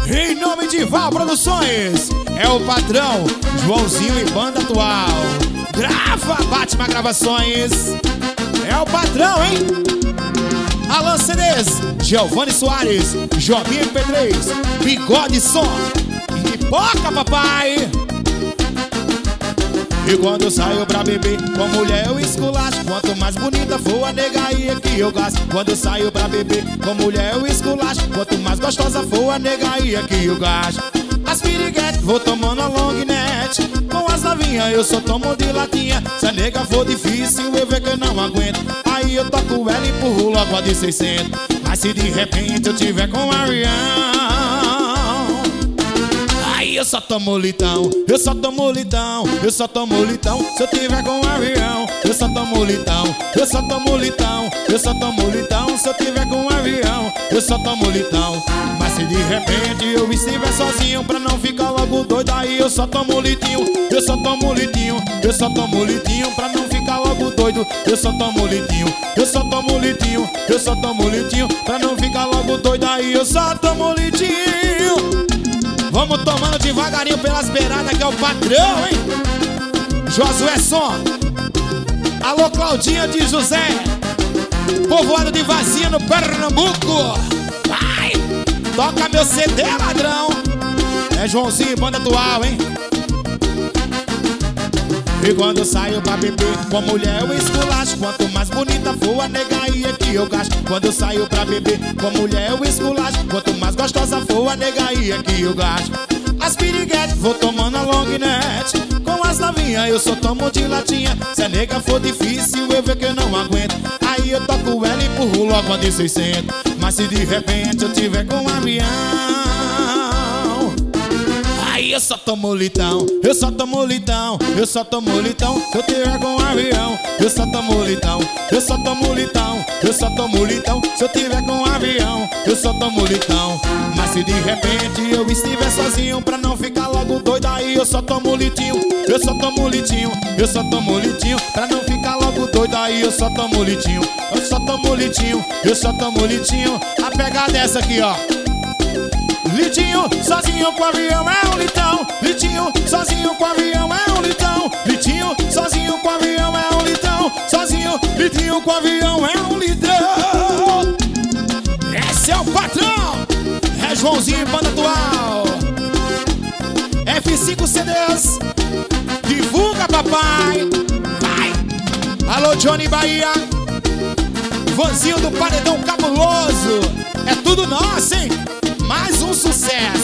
Em nome de Val Produções, é o patrão Joãozinho e Banda Atual. Grava, Batman Gravações. É o patrão, hein? Alan CDs, Giovanni Soares, Jobim MP3, Bigode Som e Pipoca, papai. E quando eu saio pra beber com mulher eu esculacho. Quanto mais bonita for a nega aí é que eu gasto. Quando eu saio pra beber com mulher eu esculacho. Quanto mais gostosa for a nega aí é que eu gasto. As piriguetes vou tomando a long net. Com as novinhas eu só tomo de latinha. Se a nega for difícil eu ver que eu não aguento. Aí eu toco ela e empurro logo a de 600. Mas se de repente eu tiver com a Arião, aí eu só tomo litão, eu só tomo litão, eu só tomo litão. Se eu tiver com um avião, eu só tomo litão, eu só tomo litão, eu só tomo litão. Se eu tiver com um avião, eu só tomo litão. Mas se de repente eu estiver sozinho pra não ficar logo doido, aí eu só tomo litinho, eu só tomo litinho, eu só tomo litinho pra não ficar logo doido. Eu só tomo litinho, eu só tomo litinho, eu só tomo litinho pra não ficar logo doido. Aí eu só tomo litinho. Vamos tomando devagarinho pelas beiradas que é o patrão, hein? Josué Som. Alô, Claudinha de José. Povoado de Vazia no Pernambuco. Vai! Toca meu CD, ladrão. É Joãozinho, Banda Atual, hein? E quando eu saio pra beber com mulher eu esculacho. Quanto mais bonita for a nega aí é que eu gasto. Quando eu saio pra beber com mulher eu esculacho. Quanto mais gostosa for a nega aí é que eu gasto. As piriguetes vou tomando a long net. Com as novinhas eu só tomo de latinha. Se a nega for difícil eu ver que eu não aguento. Aí eu toco ela e empurro logo a de 600. Mas se de repente eu tiver com um avião, aí eu só tomo litão, eu só tomo litão, eu só tomo litão. Se eu tiver com um avião, eu só tomo litão, eu só tomo litão, eu só tomo litão. Se eu tiver com um avião, eu só tomo litão. Mas se de repente eu estiver sozinho pra não ficar logo doido, aí eu só tomo litinho, eu só tomo litinho, eu só tomo litinho pra não ficar logo doido. Aí eu só tomo litinho, eu só tomo litinho, eu só tomo litinho. A pegada é essa aqui, ó. Litinho, sozinho com o avião é um litão. Litinho, sozinho com o avião é um litão. Litinho, sozinho com o avião é um litão. Sozinho, litinho com o avião é um litrão. Esse é o patrão. É Joãozinho, Banda Atual. F5 CDs. Divulga, papai. Vai. Alô, Johnny Bahia. Vanzinho do Paredão Cabuloso. É tudo nosso, hein? Mais um sucesso.